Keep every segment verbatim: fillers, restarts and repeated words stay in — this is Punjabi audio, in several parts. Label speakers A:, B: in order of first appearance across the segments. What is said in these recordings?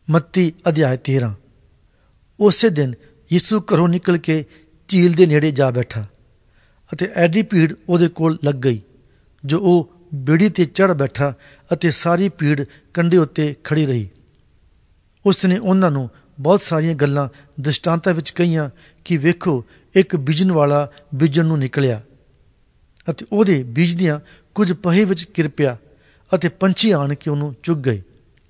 A: ਮੱਤੀ ਅਧਿਆਇ ਤੇਰਾਂ। ਉਸੇ ਦਿਨ ਯਿਸੂ ਘਰੋਂ ਨਿਕਲ ਕੇ ਝੀਲ ਦੇ ਨੇੜੇ ਜਾ ਬੈਠਾ ਅਤੇ ਐਡੀ ਭੀੜ ਉਹਦੇ ਕੋਲ ਲੱਗ ਗਈ ਜੋ ਉਹ ਬੇੜੀ ਤੇ ਚੜ੍ਹ ਬੈਠਾ ਅਤੇ ਸਾਰੀ ਭੀੜ ਕੰਢੇ ਉੱਤੇ ਖੜੀ ਰਹੀ। ਉਸ ਨੇ ਉਹਨਾਂ ਨੂੰ ਬਹੁਤ ਸਾਰੀਆਂ ਗੱਲਾਂ ਦ੍ਰਿਸ਼ਟਾਂਤਾਂ ਵਿੱਚ ਕਹੀਆਂ ਕਿ ਵੇਖੋ, ਇੱਕ ਬੀਜਣ ਵਾਲਾ ਬੀਜਣ ਨੂੰ ਨਿਕਲਿਆ ਅਤੇ ਉਹਦੇ ਬੀਜਦਿਆਂ ਕੁਝ ਪਹੇ ਵਿੱਚ ਗਿਰ ਪਿਆ ਅਤੇ ਪੰਛੀ ਆਣ ਕੇ ਉਹਨੂੰ ਚੁੱਕ ਗਏ,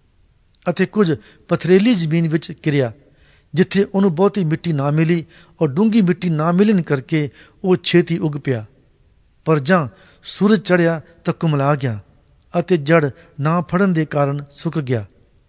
A: ਅਤੇ ਕੁਝ ਪਥਰੇਲੀ ਜ਼ਮੀਨ ਵਿੱਚ ਗਿਰਿਆ ਜਿੱਥੇ ਉਹਨੂੰ ਬਹੁਤੀ ਮਿੱਟੀ ਨਾ ਮਿਲੀ, ਔਰ ਡੂੰਘੀ ਮਿੱਟੀ ਨਾ ਮਿਲਣ ਕਰਕੇ ਉਹ ਛੇਤੀ ਉੱਗ ਪਿਆ। ਪਰ ਜਾਂ ਸੂਰਜ ਚੜ੍ਹਿਆ ਤਾਂ ਕੁਮਲਾ ਗਿਆ ਅਤੇ ਜੜ ਨਾ ਫੜਨ ਦੇ ਕਾਰਨ ਸੁੱਕ ਗਿਆ।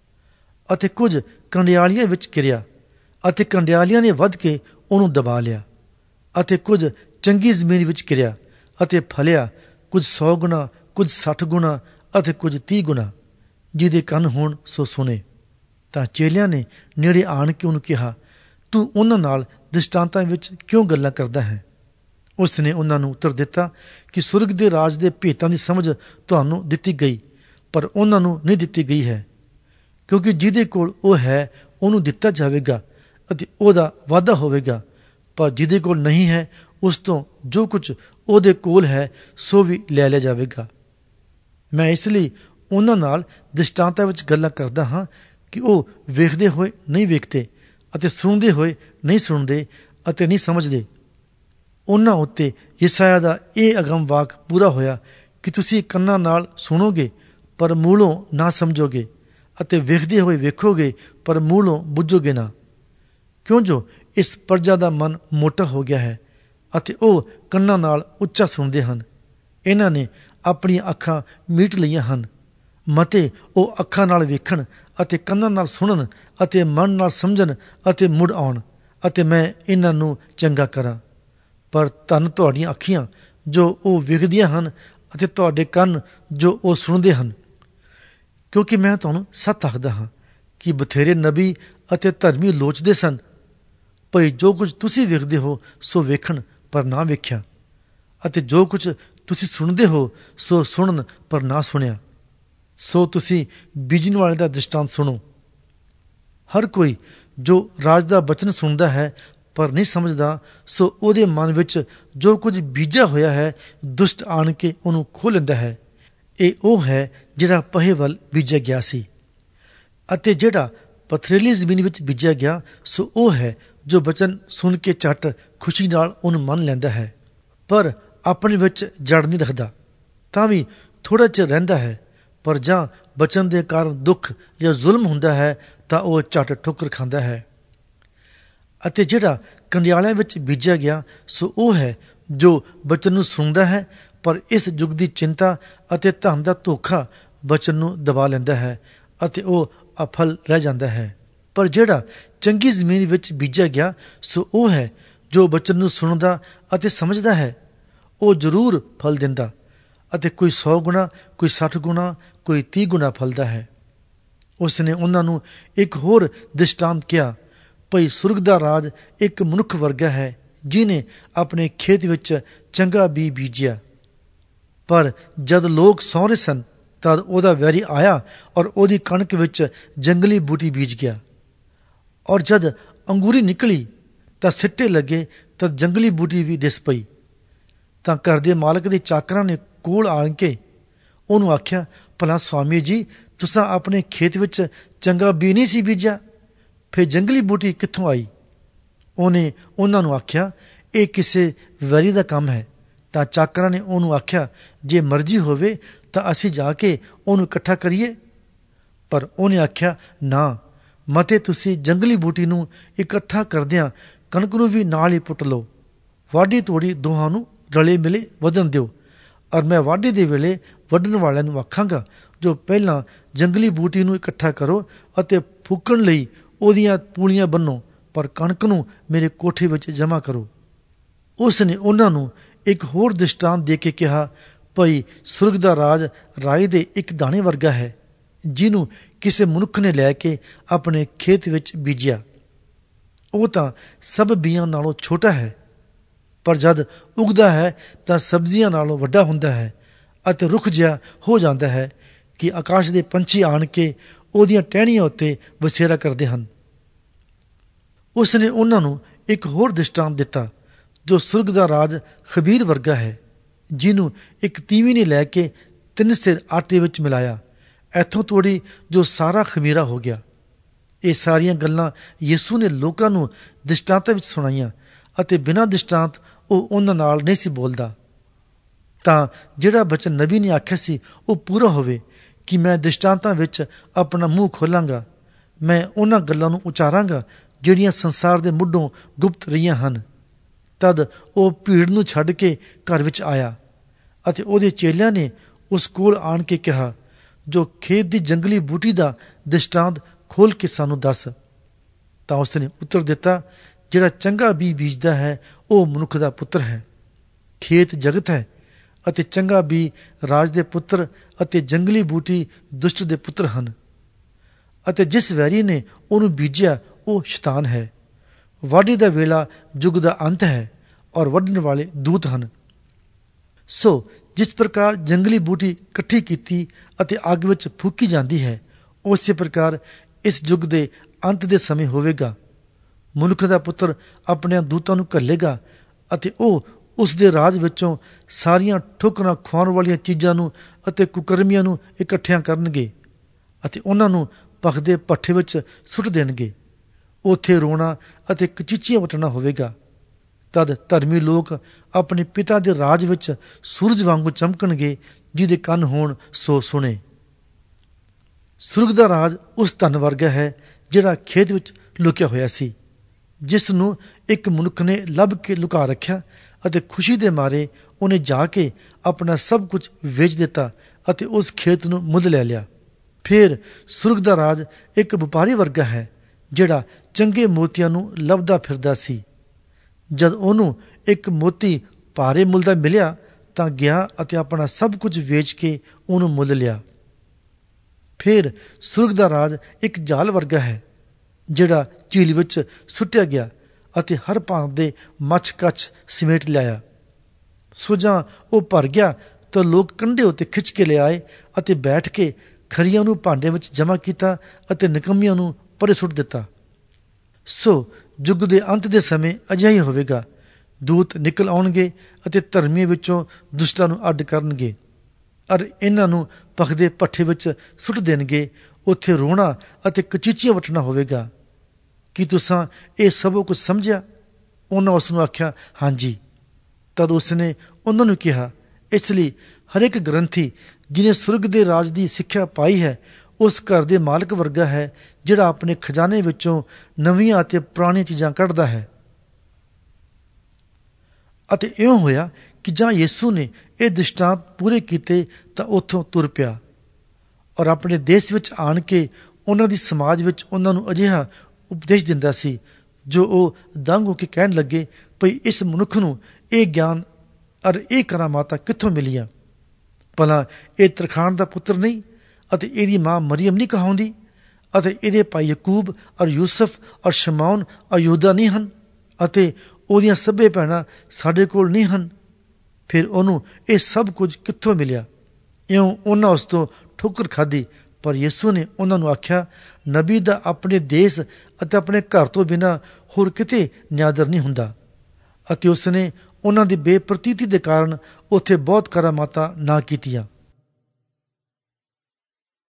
A: ਅਤੇ ਕੁਝ ਕੰਡਿਆਲੀਆਂ ਵਿੱਚ ਗਿਰਿਆ ਅਤੇ ਕੰਡਿਆਲੀਆਂ ਨੇ ਵੱਧ ਕੇ ਉਹਨੂੰ ਦਬਾ ਲਿਆ। ਅਤੇ ਕੁਝ ਚੰਗੀ ਜ਼ਮੀਨ ਵਿੱਚ ਗਿਰਿਆ ਅਤੇ ਫਲਿਆ, ਕੁਝ ਸੌ ਗੁਣਾ, ਕੁਝ ਸੱਠ ਗੁਣਾ ਅਤੇ ਕੁਝ ਤੀਹ ਗੁਣਾ। ਜਿਹਦੇ ਕੰਨ ਹੋਣ ਸੋ ਸੁਣੇ। ਤਾਂ ਚੇਲਿਆਂ ਨੇ ਨੇੜੇ ਆਣ ਕੇ ਉਹਨੂੰ ਕਿਹਾ, ਤੂੰ ਉਹਨਾਂ ਨਾਲ ਦ੍ਰਿਸ਼ਟਾਂਤਾਂ ਵਿੱਚ ਕਿਉਂ ਗੱਲਾਂ ਕਰਦਾ ਹੈ? ਉਸ ਨੇ ਉਹਨਾਂ ਨੂੰ ਉੱਤਰ ਦਿੱਤਾ ਕਿ ਸੁਰਗ ਦੇ ਰਾਜ ਦੇ ਭੇਤਾਂ ਦੀ ਸਮਝ ਤੁਹਾਨੂੰ ਦਿੱਤੀ ਗਈ, ਪਰ ਉਹਨਾਂ ਨੂੰ ਨਹੀਂ ਦਿੱਤੀ ਗਈ ਹੈ। ਕਿਉਂਕਿ ਜਿਹਦੇ ਕੋਲ ਉਹ ਹੈ ਉਹਨੂੰ ਦਿੱਤਾ ਜਾਵੇਗਾ ਅਤੇ ਉਹਦਾ ਵਾਧਾ ਹੋਵੇਗਾ, ਪਰ ਜਿਹਦੇ ਕੋਲ ਨਹੀਂ ਹੈ ਉਸ ਤੋਂ ਜੋ ਕੁਝ ਉਹਦੇ ਕੋਲ ਹੈ ਸੋ ਵੀ ਲੈ ਲਿਆ ਜਾਵੇਗਾ। ਮੈਂ ਇਸ ਲਈ ਉਹਨਾਂ ਨਾਲ ਦ੍ਰਿਸ਼ਟਾਂਤਾਂ ਵਿੱਚ ਗੱਲਾਂ ਕਰਦਾ ਹਾਂ ਕਿ ਉਹ ਵੇਖਦੇ ਹੋਏ ਨਹੀਂ ਵੇਖਦੇ ਅਤੇ ਸੁਣਦੇ ਹੋਏ ਨਹੀਂ ਸੁਣਦੇ ਅਤੇ ਨਹੀਂ ਸਮਝਦੇ। ਉਹਨਾਂ ਉੱਤੇ ਯਸਾਇਆ ਦਾ ਇਹ ਅਗਮ ਵਾਕ ਪੂਰਾ ਹੋਇਆ ਕਿ ਤੁਸੀਂ ਕੰਨਾਂ ਨਾਲ ਸੁਣੋਗੇ ਪਰ ਮੂਲੋਂ ਨਾ ਸਮਝੋਗੇ, ਅਤੇ ਵੇਖਦੇ ਹੋਏ ਵੇਖੋਗੇ ਪਰ ਮੂਲੋਂ ਬੁੱਝੋਗੇ ਨਾ। ਕਿਉਂ ਜੋ ਇਸ ਪ੍ਰਜਾ ਦਾ ਮਨ ਮੋਟਾ ਹੋ ਗਿਆ ਹੈ ਅਤੇ ਉਹ ਕੰਨਾਂ ਨਾਲ ਉੱਚਾ ਸੁਣਦੇ ਹਨ। ਇਹਨਾਂ ਨੇ ਆਪਣੀਆਂ ਅੱਖਾਂ ਮੀਟ ਲਈਆਂ ਹਨ। ਮਤੇ ਉਹ ਅੱਖਾਂ ਨਾਲ ਵੇਖਣ ਅਤੇ ਕੰਨਾਂ ਨਾਲ ਸੁਣਨ ਅਤੇ ਮਨ ਨਾਲ ਸਮਝਣ ਅਤੇ ਮੁੜ ਆਉਣ, ਅਤੇ ਮੈਂ ਇਹਨਾਂ ਨੂੰ ਚੰਗਾ ਕਰਾਂ। ਪਰ ਧੰਨ ਤੁਹਾਡੀਆਂ ਅੱਖੀਆਂ ਜੋ ਉਹ ਵੇਖਦੀਆਂ ਹਨ ਅਤੇ ਤੁਹਾਡੇ ਕੰਨ ਜੋ ਉਹ ਸੁਣਦੇ ਹਨ। ਕਿਉਂਕਿ ਮੈਂ ਤੁਹਾਨੂੰ ਸੱਚ ਆਖਦਾ ਹਾਂ ਕਿ ਬਥੇਰੇ ਨਬੀ ਅਤੇ ਧਰਮੀ ਲੋਚਦੇ ਸਨ, ਭਈ ਜੋ ਕੁਝ ਤੁਸੀਂ ਵੇਖਦੇ ਹੋ ਸੋ ਵੇਖਣ ਪਰ ਨਾ ਵੇਖਿਆ, ਅਤੇ ਜੋ ਕੁਝ ਤੁਸੀਂ ਸੁਣਦੇ ਹੋ ਸੋ ਸੁਣਨ ਪਰ ਨਾ ਸੁਣਿਆ। ਸੋ ਤੁਸੀਂ ਬੀਜਣ ਵਾਲੇ ਦਾ ਦ੍ਰਿਸ਼ਟਾਂਤ ਸੁਣੋ। ਹਰ ਕੋਈ ਜੋ ਰਾਜ ਦਾ ਬਚਨ ਸੁਣਦਾ ਹੈ ਪਰ ਨਹੀਂ ਸਮਝਦਾ, ਸੋ ਉਹਦੇ ਮਨ ਵਿੱਚ ਜੋ ਕੁਝ ਬੀਜਿਆ ਹੋਇਆ ਹੈ ਦੁਸ਼ਟ ਆਣ ਕੇ ਉਹਨੂੰ ਖੋਹ ਲੈਂਦਾ ਹੈ। ਇਹ ਉਹ ਹੈ ਜਿਹੜਾ ਪਹੇ ਵੱਲ ਬੀਜਿਆ ਗਿਆ ਸੀ। ਅਤੇ ਜਿਹੜਾ ਪਥਰੇਲੀ ਜ਼ਮੀਨ ਵਿੱਚ ਬੀਜਿਆ ਗਿਆ ਸੋ ਉਹ ਹੈ ਜੋ ਬਚਨ ਸੁਣ ਕੇ ਝੱਟ ਖੁਸ਼ੀ ਨਾਲ ਉਹਨੂੰ ਮੰਨ ਲੈਂਦਾ ਹੈ, ਪਰ ਆਪਣੇ ਵਿੱਚ ਜੜ ਨਹੀਂ ਰੱਖਦਾ। ਤਾਂ ਵੀ ਥੋੜ੍ਹਾ ਚਿਰ ਰਹਿੰਦਾ ਹੈ, ਪਰ ਜਾਂ ਬਚਨ ਦੇ ਕਾਰਨ ਦੁੱਖ ਜਾਂ ਜ਼ੁਲਮ ਹੁੰਦਾ ਹੈ ਤਾਂ ਉਹ ਝੱਟ ਠੋਕਰ ਖਾਂਦਾ ਹੈ। ਅਤੇ ਜਿਹੜਾ ਕੰਡਿਆਲਿਆਂ ਵਿੱਚ ਬੀਜਿਆ ਗਿਆ ਸੋ ਉਹ ਹੈ ਜੋ ਬਚਨ ਨੂੰ ਸੁਣਦਾ ਹੈ, ਪਰ ਇਸ ਯੁੱਗ ਦੀ ਚਿੰਤਾ ਅਤੇ ਧਨ ਦਾ ਧੋਖਾ ਬਚਨ ਨੂੰ ਦਬਾ ਲੈਂਦਾ ਹੈ ਅਤੇ ਉਹ ਅਫਲ ਰਹਿ ਜਾਂਦਾ ਹੈ। ਪਰ ਜਿਹੜਾ ਚੰਗੀ ਜ਼ਮੀਨ ਵਿੱਚ ਬੀਜਿਆ ਗਿਆ ਸੋ ਉਹ ਹੈ ਜੋ ਬਚਨ ਨੂੰ ਸੁਣਦਾ ਅਤੇ ਸਮਝਦਾ ਹੈ। ਉਹ ਜ਼ਰੂਰ ਫਲ ਦਿੰਦਾ, ਅਤੇ ਕੋਈ ਸੌ ਗੁਣਾ, ਕੋਈ ਸੱਠ ਗੁਣਾ, ਕੋਈ ਤੀਹ ਗੁਣਾ ਫਲਦਾ ਹੈ। ਉਸ ਨੇ ਉਹਨਾਂ ਨੂੰ ਇੱਕ ਹੋਰ ਦ੍ਰਿਸ਼ਟਾਂਤ ਕਿਹਾ, ਭਈ ਸੁਰਗ ਦਾ ਰਾਜ ਇੱਕ ਮਨੁੱਖ ਵਰਗਾ ਹੈ ਜਿਹਨੇ ਆਪਣੇ ਖੇਤ ਵਿੱਚ ਚੰਗਾ ਬੀਜ ਬੀਜਿਆ। ਪਰ ਜਦ ਲੋਕ ਸੌਂ ਰਹੇ ਸਨ ਤਦ ਉਹਦਾ ਵੈਰੀ ਆਇਆ ਔਰ ਉਹਦੀ ਕਣਕ ਵਿੱਚ ਜੰਗਲੀ ਬੂਟੀ ਬੀਜ ਗਿਆ। ਔਰ ਜਦ ਅੰਗੂਰੀ ਨਿਕਲੀ ਤਾਂ ਸਿੱਟੇ ਲੱਗੇ ਤਦ ਜੰਗਲੀ ਬੂਟੀ ਵੀ ਦਿਸ ਪਈ। ਤਾਂ ਘਰ ਦੇ ਮਾਲਕ ਦੇ ਚਾਕਰਾਂ ਨੇ ਕੋਲ ਆਣ ਕੇ ਉਹਨੂੰ ਆਖਿਆ, ਭਲਾ ਸਵਾਮੀ ਜੀ, ਤੁਸਾਂ ਆਪਣੇ ਖੇਤ ਵਿੱਚ ਚੰਗਾ ਬੀਜ ਨਹੀਂ ਸੀ ਬੀਜਿਆ, ਫਿਰ ਜੰਗਲੀ ਬੂਟੀ ਕਿੱਥੋਂ ਆਈ? ਉਹਨੇ ਉਹਨਾਂ ਨੂੰ ਆਖਿਆ, ਇਹ ਕਿਸੇ ਵੈਰੀ ਦਾ ਕੰਮ ਹੈ। ਤਾਂ ਚਾਕਰਾਂ ਨੇ ਉਹਨੂੰ ਆਖਿਆ, ਜੇ ਮਰਜ਼ੀ ਹੋਵੇ ਤਾਂ ਅਸੀਂ ਜਾ ਕੇ ਉਹਨੂੰ ਇਕੱਠਾ ਕਰੀਏ। ਪਰ ਉਹਨੇ ਆਖਿਆ, ਨਾ, ਮਤੇ ਤੁਸੀਂ ਜੰਗਲੀ ਬੂਟੀ ਨੂੰ ਇਕੱਠਾ ਕਰਦਿਆਂ ਕਣਕ ਨੂੰ ਵੀ ਨਾਲ ਹੀ ਪੁੱਟ ਲਓ। ਵਾਢੀ ਤੋੜੀ ਦੋਹਾਂ ਨੂੰ ਰਲੇ ਮਿਲੇ ਵਧਣ ਦਿਓ, ਔਰ ਮੈਂ ਵਾਢੀ ਦੇ ਵੇਲੇ ਵੱਢਣ ਵਾਲਿਆਂ ਨੂੰ ਆਖਾਂਗਾ, ਜੋ ਪਹਿਲਾਂ ਜੰਗਲੀ ਬੂਟੀ ਨੂੰ ਇਕੱਠਾ ਕਰੋ ਅਤੇ ਫੂਕਣ ਲਈ ਉਹਦੀਆਂ ਪੂਲੀਆਂ ਬੰਨੋ, ਪਰ ਕਣਕ ਨੂੰ ਮੇਰੇ ਕੋਠੇ ਵਿੱਚ ਜਮ੍ਹਾਂ ਕਰੋ। ਉਸ ਨੇ ਉਹਨਾਂ ਨੂੰ ਇੱਕ ਹੋਰ ਦ੍ਰਿਸ਼ਟਾਂਤ ਦੇ ਕੇ ਕਿਹਾ, ਭਈ ਸੁਰਗ ਦਾ ਰਾਜ ਰਾਈ ਦੇ ਇੱਕ ਦਾਣੇ ਵਰਗਾ ਹੈ ਜਿਹਨੂੰ ਕਿਸੇ ਮਨੁੱਖ ਨੇ ਲੈ ਕੇ ਆਪਣੇ ਖੇਤ ਵਿੱਚ ਬੀਜਿਆ। ਉਹ ਤਾਂ ਸਭ ਬੀਆਂ ਨਾਲੋਂ ਛੋਟਾ ਹੈ, ਪਰ ਜਦ ਉਗਦਾ ਹੈ ਤਾਂ ਸਬਜ਼ੀਆਂ ਨਾਲੋਂ ਵੱਡਾ ਹੁੰਦਾ ਹੈ ਅਤੇ ਰੁੱਖ ਜਿਹਾ ਹੋ ਜਾਂਦਾ ਹੈ ਕਿ ਆਕਾਸ਼ ਦੇ ਪੰਛੀ ਆਣ ਕੇ ਉਹਦੀਆਂ ਟਹਿਣੀਆਂ ਉੱਤੇ ਵਸੇਰਾ ਕਰਦੇ ਹਨ। ਉਸ ਨੇ ਉਹਨਾਂ ਨੂੰ ਇੱਕ ਹੋਰ ਦ੍ਰਿਸ਼ਟਾਂਤ ਦਿੱਤਾ ਜੋ ਸੁਰਗ ਦਾ ਰਾਜ ਖਬੀਰ ਵਰਗਾ ਹੈ, ਜਿਹਨੂੰ ਇੱਕ ਤੀਵੀਂ ਨੇ ਲੈ ਕੇ ਤਿੰਨ ਸਿਰ ਆਟੇ ਵਿੱਚ ਮਿਲਾਇਆ, ਇੱਥੋਂ ਤੋੜੀ ਜੋ ਸਾਰਾ ਖਮੀਰਾ ਹੋ ਗਿਆ। ਇਹ ਸਾਰੀਆਂ ਗੱਲਾਂ ਯਿਸੂ ਨੇ ਲੋਕਾਂ ਨੂੰ ਦ੍ਰਿਸ਼ਟਾਂਤਾਂ ਵਿੱਚ ਸੁਣਾਈਆਂ ਅਤੇ ਬਿਨਾਂ ਦ੍ਰਿਸ਼ਟਾਂਤ ਉਹ ਉਹਨਾਂ ਨਾਲ ਨਹੀਂ ਸੀ ਬੋਲਦਾ, ਤਾਂ ਜਿਹੜਾ ਬਚਨ ਨਬੀ ਨੇ ਆਖਿਆ ਸੀ ਉਹ ਪੂਰਾ ਹੋਵੇ ਕਿ ਮੈਂ ਦ੍ਰਿਸ਼ਟਾਂਤਾਂ ਵਿੱਚ ਆਪਣਾ ਮੂੰਹ ਖੋਲਾਂਗਾ, ਮੈਂ ਉਹਨਾਂ ਗੱਲਾਂ ਨੂੰ ਉਚਾਰਾਂਗਾ ਜਿਹੜੀਆਂ ਸੰਸਾਰ ਦੇ ਮੁੱਢੋਂ ਗੁਪਤ ਰਹੀਆਂ ਹਨ। ਤਦ ਉਹ ਭੀੜ ਨੂੰ ਛੱਡ ਕੇ ਘਰ ਵਿੱਚ ਆਇਆ ਅਤੇ ਉਹਦੇ ਚੇਲਿਆਂ ਨੇ ਉਸ ਕੋਲ ਆਣ ਕੇ ਕਿਹਾ, ਜੋ ਖੇਤ ਦੀ ਜੰਗਲੀ ਬੂਟੀ ਦਾ ਦ੍ਰਿਸ਼ਟਾਂਤ ਖੋਲ ਕੇ ਸਾਨੂੰ ਦੱਸ। ਤਾਂ ਉਸ ਨੇ ਉੱਤਰ ਦਿੱਤਾ, ਜਿਹੜਾ ਚੰਗਾ ਬੀਜ ਬੀਜਦਾ ਹੈ ਉਹ ਮਨੁੱਖ ਦਾ ਪੁੱਤਰ ਹੈ। ਖੇਤ ਜਗਤ ਹੈ ਅਤੇ ਚੰਗਾ ਬੀਜ ਰਾਜ ਦੇ ਪੁੱਤਰ ਅਤੇ ਜੰਗਲੀ ਬੂਟੀ ਦੁਸ਼ਟ ਦੇ ਪੁੱਤਰ ਹਨ, ਅਤੇ ਜਿਸ ਵੈਰੀ ਨੇ ਉਹਨੂੰ ਬੀਜਿਆ ਉਹ ਸ਼ੈਤਾਨ ਹੈ। ਵਾਢੀ ਦਾ ਵੇਲਾ ਯੁੱਗ ਦਾ ਅੰਤ ਹੈ ਔਰ ਵੱਢਣ ਵਾਲੇ ਦੂਤ ਹਨ। ਸੋ ਜਿਸ ਪ੍ਰਕਾਰ ਜੰਗਲੀ ਬੂਟੀ ਇਕੱਠੀ ਕੀਤੀ ਅਤੇ ਅੱਗ ਵਿੱਚ ਫੂਕੀ ਜਾਂਦੀ ਹੈ, ਉਸੇ ਪ੍ਰਕਾਰ ਇਸ ਯੁੱਗ ਦੇ ਅੰਤ ਦੇ ਸਮੇਂ ਹੋਵੇਗਾ। ਮਨੁੱਖ ਦਾ ਪੁੱਤਰ ਆਪਣੇ ਦੂਤਾਂ ਨੂੰ ਘੱਲੇਗਾ ਅਤੇ ਉਹ ਉਸ ਦੇ ਰਾਜ ਵਿੱਚੋਂ ਸਾਰੀਆਂ ਠੋਕਰਾਂ ਖਵਾਉਣ ਵਾਲੀਆਂ ਚੀਜ਼ਾਂ ਨੂੰ ਅਤੇ ਕੁਕਰਮੀਆਂ ਨੂੰ ਇਕੱਠਿਆਂ ਕਰਨਗੇ ਅਤੇ ਉਹਨਾਂ ਨੂੰ ਭਖਦੇ ਭੱਠੇ ਵਿੱਚ ਸੁੱਟ ਦੇਣਗੇ। ਉੱਥੇ ਰੋਣਾ ਅਤੇ ਕਚੀਚੀਆਂ ਵੱਟਣਾ ਹੋਵੇਗਾ। ਤਦ ਧਰਮੀ ਲੋਕ ਆਪਣੇ ਪਿਤਾ ਦੇ ਰਾਜ ਵਿੱਚ ਸੂਰਜ ਵਾਂਗੂ ਚਮਕਣਗੇ, ਜਿਹਦੇ ਕੰਨ ਹੋਣ ਸੋ ਸੁਣੇ। ਸੁਰਗ ਦਾ ਰਾਜ ਉਸ ਧਨ ਵਰਗਾ ਹੈ ਜਿਹੜਾ ਖੇਤ ਵਿੱਚ ਲੁਕਿਆ ਹੋਇਆ ਸੀ, ਜਿਸ ਨੂੰ ਇੱਕ ਮਨੁੱਖ ਨੇ ਲੱਭ ਕੇ ਲੁਕਾ ਰੱਖਿਆ ਅਤੇ ਖੁਸ਼ੀ ਦੇ ਮਾਰੇ ਉਹਨੇ ਜਾ ਕੇ ਆਪਣਾ ਸਭ ਕੁਝ ਵੇਚ ਦਿੱਤਾ ਅਤੇ ਉਸ ਖੇਤ ਨੂੰ ਮੁੱਲ ਲੈ ਲਿਆ। ਫਿਰ ਸੁਰਗ ਦਾ ਰਾਜ ਇੱਕ ਵਪਾਰੀ ਵਰਗਾ ਹੈ ਜਿਹੜਾ ਚੰਗੇ ਮੋਤੀਆਂ ਨੂੰ ਲੱਭਦਾ ਫਿਰਦਾ ਸੀ। ਜਦ ਉਹਨੂੰ ਇੱਕ ਮੋਤੀ ਭਾਰੇ ਮੁੱਲ ਦਾ ਮਿਲਿਆ ਤਾਂ ਗਿਆ ਅਤੇ ਆਪਣਾ ਸਭ ਕੁਝ ਵੇਚ ਕੇ ਉਹਨੂੰ ਮੁੱਲ ਲਿਆ। ਫਿਰ ਸੁਰਗ ਦਾ ਰਾਜ ਇੱਕ ਜਾਲ ਵਰਗਾ ਹੈ ਜਿਹੜਾ ਝੀਲ ਵਿੱਚ ਸੁੱਟਿਆ ਗਿਆ ਅਤੇ ਹਰ ਭਾਂਤ ਦੇ ਮੱਛ ਕੱਛ ਸਮੇਟ ਲਿਆਇਆ। ਸੋ ਜਾਂ ਉਹ ਭਰ ਗਿਆ ਤਾਂ ਲੋਕ ਕੰਢੇ ਉੱਤੇ ਖਿੱਚ ਕੇ ਲਿਆਏ ਅਤੇ ਬੈਠ ਕੇ ਖਰੀਆਂ ਨੂੰ ਭਾਂਡੇ ਵਿੱਚ ਜਮ੍ਹਾਂ ਕੀਤਾ ਅਤੇ ਨਿਕੰਮੀਆਂ ਨੂੰ ਪਰੇ ਸੁੱਟ ਦਿੱਤਾ। ਸੋ ਯੁੱਗ ਦੇ ਅੰਤ ਦੇ ਸਮੇਂ ਅਜਿਹਾ ਹੀ ਹੋਵੇਗਾ। ਦੂਤ ਨਿਕਲ ਆਉਣਗੇ ਅਤੇ ਧਰਮੀਆਂ ਵਿੱਚੋਂ ਦੁਸ਼ਟਾਂ ਨੂੰ ਅੱਡ ਕਰਨਗੇ ਔਰ ਇਹਨਾਂ ਨੂੰ ਭਖਦੇ ਭੱਠੇ ਵਿੱਚ ਸੁੱਟ ਦੇਣਗੇ। ਉੱਥੇ ਰੋਣਾ ਅਤੇ ਕਚੀਚੀਆਂ ਵੱਟਣਾ ਹੋਵੇਗਾ। ਕੀ ਤੁਸਾਂ ਇਹ ਸਭ ਕੁਝ ਸਮਝਿਆ? ਉਹਨਾਂ ਉਸ ਨੂੰ ਆਖਿਆ, ਹਾਂਜੀ। ਤਦ ਉਸ ਨੇ ਉਹਨਾਂ ਨੂੰ ਕਿਹਾ, ਇਸ ਲਈ ਹਰੇਕ ਗ੍ਰੰਥੀ ਜਿਹਨੇ ਸੁਰਗ ਦੇ ਰਾਜ ਦੀ ਸਿੱਖਿਆ ਪਾਈ ਹੈ ਉਸ ਘਰ ਦੇ ਮਾਲਕ ਵਰਗਾ ਹੈ ਜਿਹੜਾ ਆਪਣੇ ਖਜ਼ਾਨੇ ਵਿੱਚੋਂ ਨਵੀਆਂ ਅਤੇ ਪੁਰਾਣੀਆਂ ਚੀਜ਼ਾਂ ਕੱਢਦਾ ਹੈ। ਅਤੇ ਇਉਂ ਹੋਇਆ ਕਿ ਜਾਂ ਯਿਸੂ ਨੇ ਇਹ ਦ੍ਰਿਸ਼ਟਾਂਤ ਪੂਰੇ ਕੀਤੇ ਤਾਂ ਉੱਥੋਂ ਤੁਰ ਪਿਆ ਔਰ ਆਪਣੇ ਦੇਸ਼ ਵਿੱਚ ਆਣ ਕੇ ਉਹਨਾਂ ਦੀ ਸਮਾਜ ਵਿੱਚ ਉਹਨਾਂ ਨੂੰ ਅਜਿਹਾ ਉਪਦੇਸ਼ ਦਿੰਦਾ ਸੀ ਜੋ ਉਹ ਦੰਗ ਹੋ ਕੇ ਕਹਿਣ ਲੱਗੇ, ਭਈ ਇਸ ਮਨੁੱਖ ਨੂੰ ਇਹ ਗਿਆਨ ਔਰ ਇਹ ਕਰਾਮਾਤਾਂ ਕਿੱਥੋਂ ਮਿਲੀਆਂ? ਭਲਾ ਇਹ ਤਰਖਾਣ ਦਾ ਪੁੱਤਰ ਨਹੀਂ ਅਤੇ ਇਹਦੀ ਮਾਂ ਮਰੀਅਮ ਨਹੀਂ ਕਹਾਉਂਦੀ ਅਤੇ ਇਹਦੇ ਭਾਈ ਯਕੂਬ ਔਰ ਯੂਸਫ ਔਰ ਸ਼ਮੌਨ ਔਰ ਯਹੂਦਾ ਨਹੀਂ ਹਨ ਅਤੇ ਉਹਦੀਆਂ ਸਭੇ ਭੈਣਾਂ ਸਾਡੇ ਕੋਲ ਨਹੀਂ ਹਨ? ਫਿਰ ਉਹਨੂੰ ਇਹ ਸਭ ਕੁਝ ਕਿੱਥੋਂ ਮਿਲਿਆ? ਇਉਂ ਉਹਨਾਂ ਉਸ ਤੋਂ ਠੋਕਰ ਖਾਧੀ। ਪਰ ਯਿਸੂ ਨੇ ਉਹਨਾਂ ਨੂੰ ਆਖਿਆ, ਨਬੀ ਦਾ ਆਪਣੇ ਦੇਸ਼ ਅਤੇ ਆਪਣੇ ਘਰ ਤੋਂ ਬਿਨਾਂ ਹੋਰ ਕਿਤੇ ਨਿਆਦਰ ਨਹੀਂ ਹੁੰਦਾ। ਅਤੇ ਉਸ ਨੇ ਉਹਨਾਂ ਦੀ ਬੇਪ੍ਰਤੀਤੀ ਦੇ ਕਾਰਨ ਉੱਥੇ ਬਹੁਤ ਕਰਾਮਾਤਾਂ ਨਾ ਕੀਤੀਆਂ।